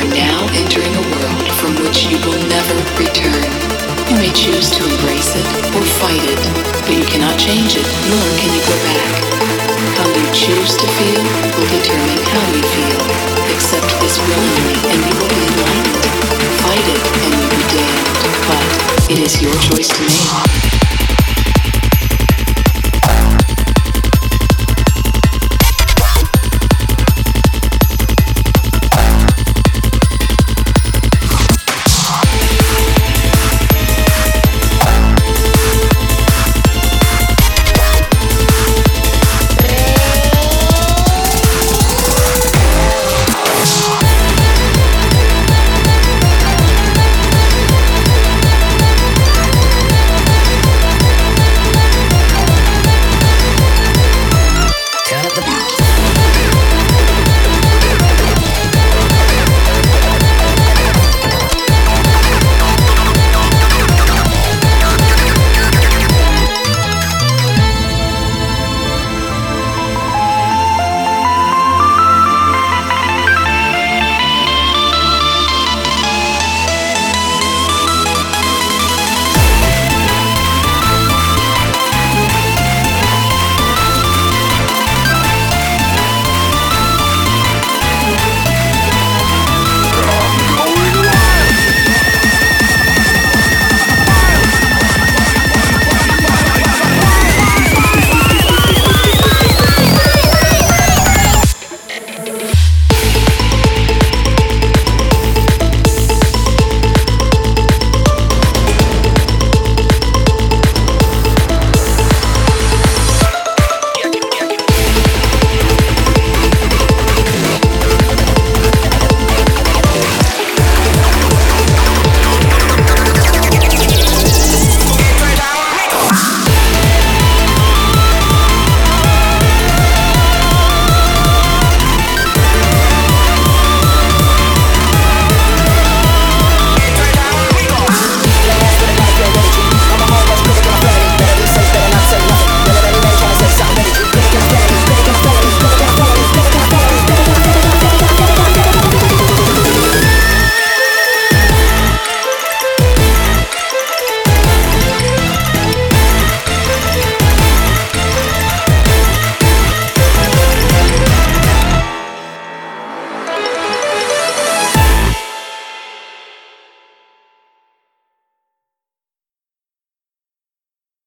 now entering a world from which you will never return. You may choose to embrace it or fight it, but you cannot change it, nor can you go back. How you choose to feel will determine how you feel. Accept this willingly and you will be enlightened. Fight it and you will be damned, but it is your choice to make.